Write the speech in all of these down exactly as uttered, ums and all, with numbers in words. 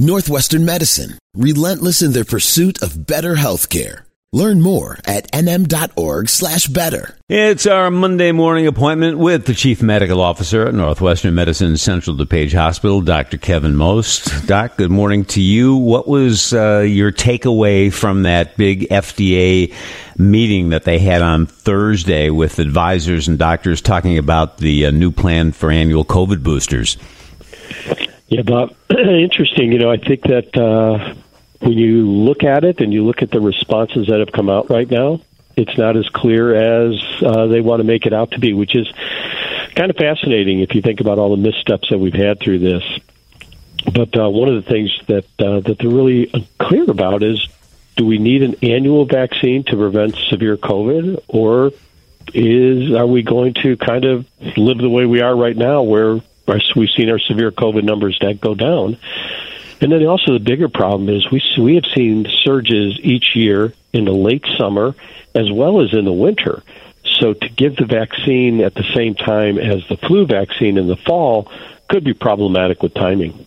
Northwestern Medicine, relentless in their pursuit of better healthcare. Learn more at nm.org slash better. It's our Monday morning appointment with the Chief Medical Officer at Northwestern Medicine Central DuPage Hospital, Doctor Kevin Most. Doc, good morning to you. What was uh, your takeaway from that big F D A meeting that they had on Thursday with advisors and doctors talking about the uh, new plan for annual COVID boosters? Yeah, Bob, interesting. You know, I think that uh, when you look at it and you look at the responses that have come out right now, it's not as clear as uh, they want to make it out to be, which is kind of fascinating if you think about all the missteps that we've had through this. But uh, one of the things that uh, that they're really clear about is, do we need an annual vaccine to prevent severe COVID, or is are we going to kind of live the way we are right now, where we've seen our severe COVID numbers that go down? And then also the bigger problem is we we have seen surges each year in the late summer as well as in the winter. So to give the vaccine at the same time as the flu vaccine in the fall could be problematic with timing.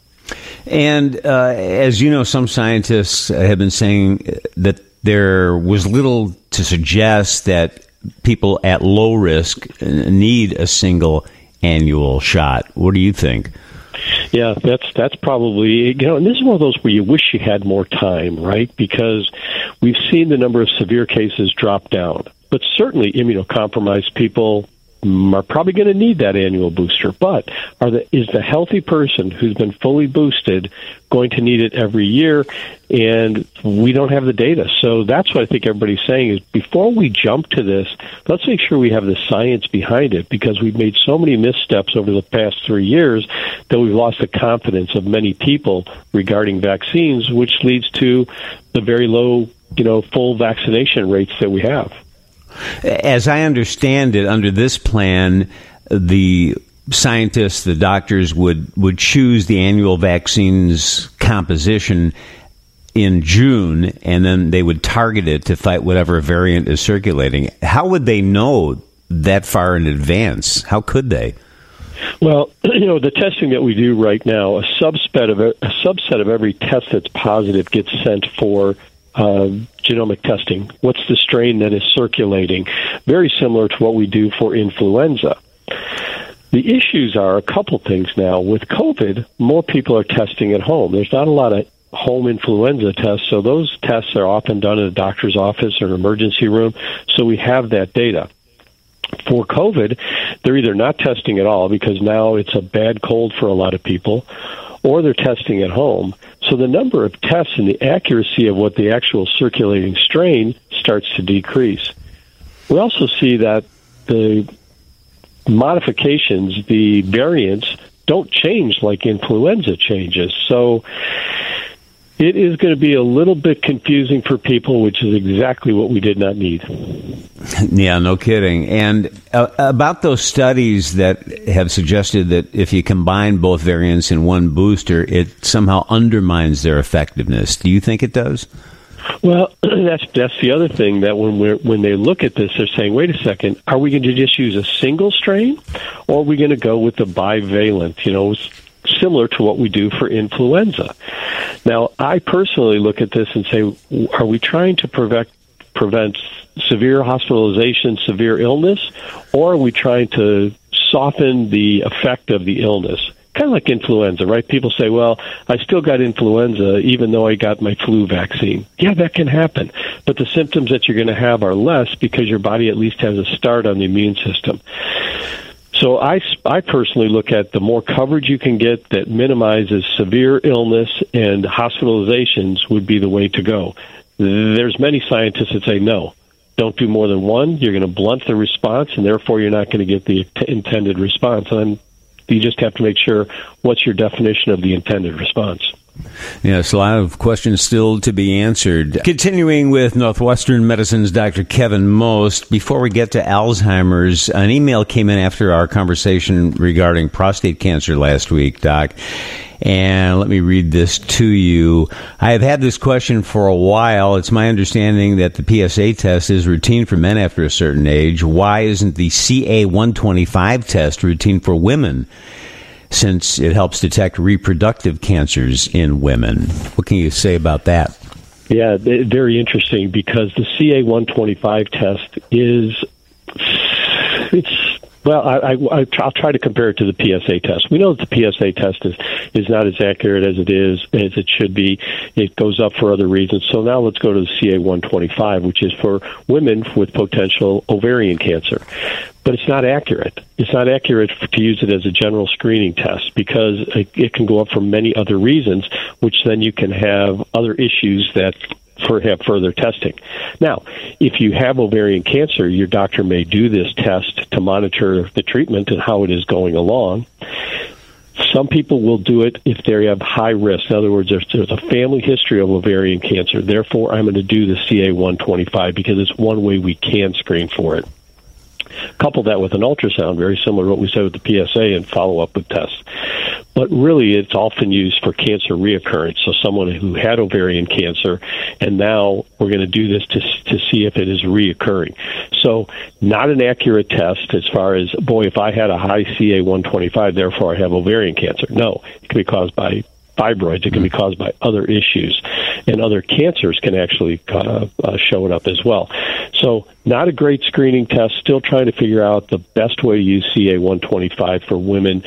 And uh, as you know, some scientists have been saying that there was little to suggest that people at low risk need a single annual shot. What do you think? Yeah, that's that's probably, you know, and this is one of those where you wish you had more time, right? Because we've seen the number of severe cases drop down. But certainly immunocompromised people are probably going to need that annual booster. But are the, is the healthy person who's been fully boosted going to need it every year? And we don't have the data. So that's what I think everybody's saying is, before we jump to this, let's make sure we have the science behind it, because we've made so many missteps over the past three years that we've lost the confidence of many people regarding vaccines, which leads to the very low, you know, full vaccination rates that we have. As I understand it, under this plan, the scientists, the doctors would, would choose the annual vaccine's composition in June, and then they would target it to fight whatever variant is circulating. How would they know that far in advance? How could they? Well, you know, the testing that we do right now, a subset of a subset of every test that's positive gets sent for Uh, genomic testing. What's the strain that is circulating? Very similar to what we do for influenza. The issues are a couple things now. With COVID, more people are testing at home. There's not a lot of home influenza tests, so those tests are often done in a doctor's office or an emergency room, so we have that data. For COVID, they're either not testing at all because now it's a bad cold for a lot of people, or they're testing at home. So the number of tests and the accuracy of what the actual circulating strain starts to decrease. We also see that the modifications, the variants, don't change like influenza changes. So it is going to be a little bit confusing for people, which is exactly what we did not need. Yeah, no kidding. And uh, about those studies that have suggested that if you combine both variants in one booster, it somehow undermines their effectiveness. Do you think it does? Well, that's that's the other thing, that when we're when they look at this, they're saying, wait a second, are we going to just use a single strain, or are we going to go with the bivalent, you know, similar to what we do for influenza? Now, I personally look at this and say, are we trying to prevent prevent severe hospitalization, severe illness, or are we trying to soften the effect of the illness? Kind of like influenza, right? People say, well, I still got influenza even though I got my flu vaccine. Yeah, that can happen. But the symptoms that you're going to have are less because your body at least has a start on the immune system. So I, I personally look at the more coverage you can get that minimizes severe illness and hospitalizations would be the way to go. There's many scientists that say, no, don't do more than one. You're going to blunt the response, and therefore you're not going to get the t- intended response. And you just have to make sure what's your definition of the intended response. Yes, a lot of questions still to be answered. Continuing with Northwestern Medicine's Doctor Kevin Most, before we get to Alzheimer's, an email came in after our conversation regarding prostate cancer last week, Doc. And let me read this to you. I have had this question for a while. It's my understanding that the P S A test is routine for men after a certain age. Why isn't the C A one twenty-five test routine for women? since it helps detect reproductive cancers in women. What can you say about that? Yeah, very interesting, because the C A one twenty-five test is, it's, well, I, I, I'll try to compare it to the P S A test. We know that the P S A test is, is not as accurate as it is, as it should be. It goes up for other reasons. So now let's go to the C A one twenty-five, which is for women with potential ovarian cancer. But it's not accurate. It's not accurate to use it as a general screening test, because it, it can go up for many other reasons, which then you can have other issues that for have further testing. Now, if you have ovarian cancer, your doctor may do this test to monitor the treatment and how it is going along. Some people will do it if they have high risk. In other words, there's, there's a family history of ovarian cancer. Therefore, I'm going to do the C A one twenty-five because it's one way we can screen for it. Couple that with an ultrasound, very similar to what we said with the P S A, and follow up with tests. But really, it's often used for cancer reoccurrence. So someone who had ovarian cancer, and now we're going to do this to to see if it is reoccurring. So not an accurate test as far as, boy, if I had a high C A one twenty-five, therefore I have ovarian cancer. No, it can be caused by fibroids. It can be caused by other issues, and other cancers can actually uh, uh, show it up as well. So not a great screening test. Still trying to figure out the best way to use C A one twenty-five for women,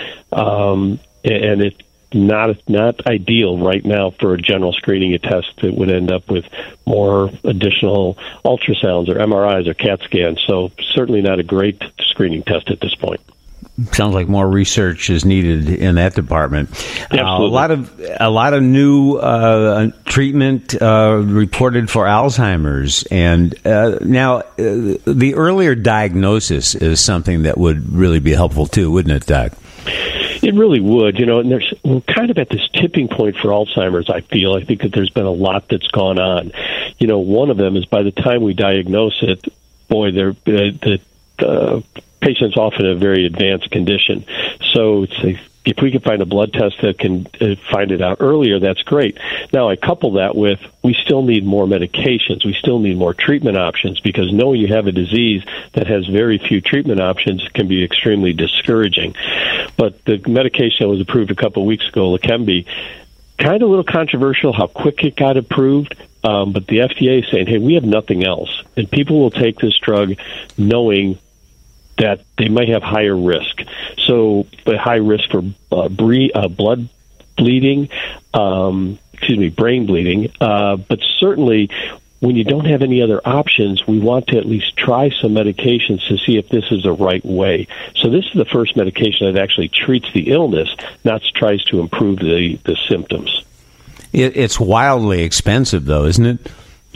um, and it's not not ideal right now for a general screening a test that would end up with more additional ultrasounds or M R Is or CAT scans. So certainly not a great screening test at this point. Sounds like more research is needed in that department. Uh, a lot of a lot of new uh, treatment uh, reported for Alzheimer's, and uh, now uh, the earlier diagnosis is something that would really be helpful too, wouldn't it, Doc? It really would, you know, and there's we're kind of at this tipping point for Alzheimer's, I feel. I think that there's been a lot that's gone on. You know, one of them is by the time we diagnose it, boy, they're, uh, the uh, patient's often in a very advanced condition. So it's a, if we can find a blood test that can uh, find it out earlier, that's great. Now, I couple that with we still need more medications. We still need more treatment options, because knowing you have a disease that has very few treatment options can be extremely discouraging. But the medication that was approved a couple of weeks ago, Leqembi, kind of a little controversial how quick it got approved. Um, but the F D A is saying, hey, we have nothing else. And people will take this drug knowing that they might have higher risk. So a high risk for uh, bre- uh, blood bleeding, um, excuse me, brain bleeding. Uh, but certainly when you don't have any other options, we want to at least try some medications to see if this is the right way. So this is the first medication that actually treats the illness, not tries to improve the, the symptoms. It, it's wildly expensive, though, isn't it?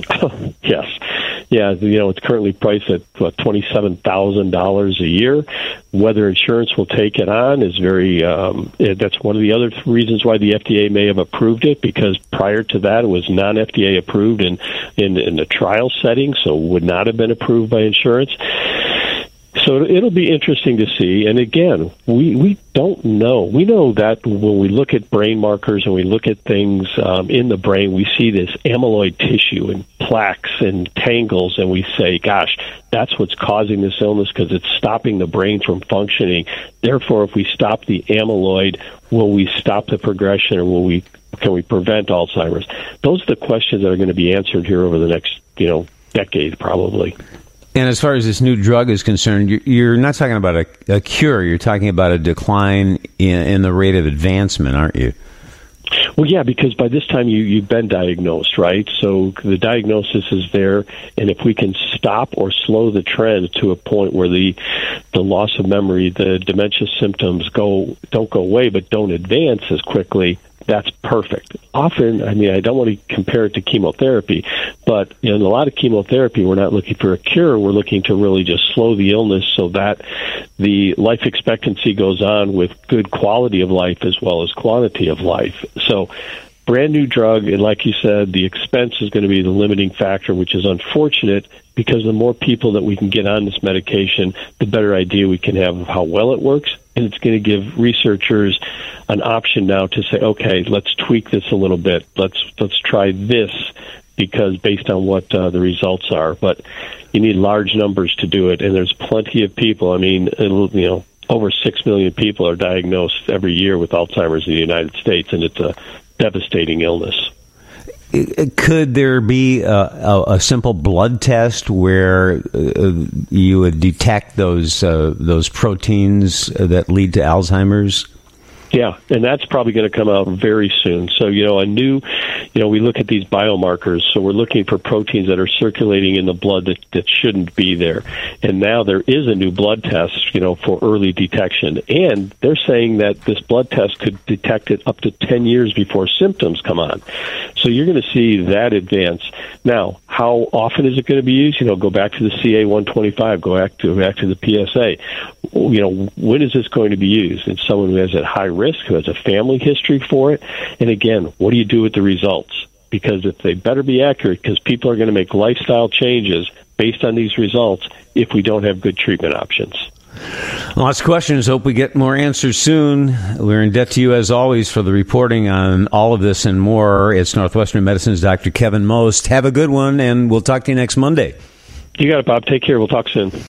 Yes. Yeah, you know, it's currently priced at what, twenty-seven thousand dollars a year. Whether insurance will take it on is very, um, that's one of the other reasons why the F D A may have approved it, because prior to that it was non-F D A approved in, in, in the trial setting, so would not have been approved by insurance. So it'll be interesting to see. And again, we, we don't know. We know that when we look at brain markers and we look at things um, in the brain, we see this amyloid tissue and plaques and tangles, and we say, gosh, that's what's causing this illness because it's stopping the brain from functioning. Therefore, if we stop the amyloid, will we stop the progression, or will we can we prevent Alzheimer's? Those are the questions that are going to be answered here over the next, you know, decade probably. And as far as this new drug is concerned, you're not talking about a, a cure. You're talking about a decline in, in the rate of advancement, aren't you? Well, yeah, because by this time you, you've been diagnosed, right? So the diagnosis is there, and if we can stop or slow the trend to a point where the the loss of memory, the dementia symptoms go don't go away but don't advance as quickly, that's perfect. Often, I mean, I don't want to compare it to chemotherapy, but you know, in a lot of chemotherapy, we're not looking for a cure. We're looking to really just slow the illness so that the life expectancy goes on with good quality of life as well as quantity of life. So brand new drug, and like you said, the expense is going to be the limiting factor, which is unfortunate, because the more people that we can get on this medication, the better idea we can have of how well it works. And it's going to give researchers an option now to say, okay, let's tweak this a little bit. Let's let's try this, because based on what uh, the results are. But you need large numbers to do it, and there's plenty of people. I mean, it'll, you know, over six million people are diagnosed every year with Alzheimer's in the United States, and it's a devastating illness. Could there be a, a, a simple blood test where uh, you would detect those uh, those proteins that lead to Alzheimer's? Yeah, and that's probably going to come out very soon. So, you know, a new, you know, we look at these biomarkers. So we're looking for proteins that are circulating in the blood that, that shouldn't be there. And now there is a new blood test, you know, for early detection. And they're saying that this blood test could detect it up to ten years before symptoms come on. So you're going to see that advance. Now, how often is it going to be used? You know, go back to the C A one twenty-five, go back to, go back to the P S A. You know, when is this going to be used? In someone who has a high risk, who has a family history for it? And again, what do you do with the results? Because if they better be accurate, because people are going to make lifestyle changes based on these results if we don't have good treatment options. Lots of questions. Hope we get more answers soon. We're in debt to you, as always, for the reporting on all of this and more. It's Northwestern Medicine's Doctor Kevin Most. Have a good one, and we'll talk to you next Monday. You got it, Bob. Take care. We'll talk soon.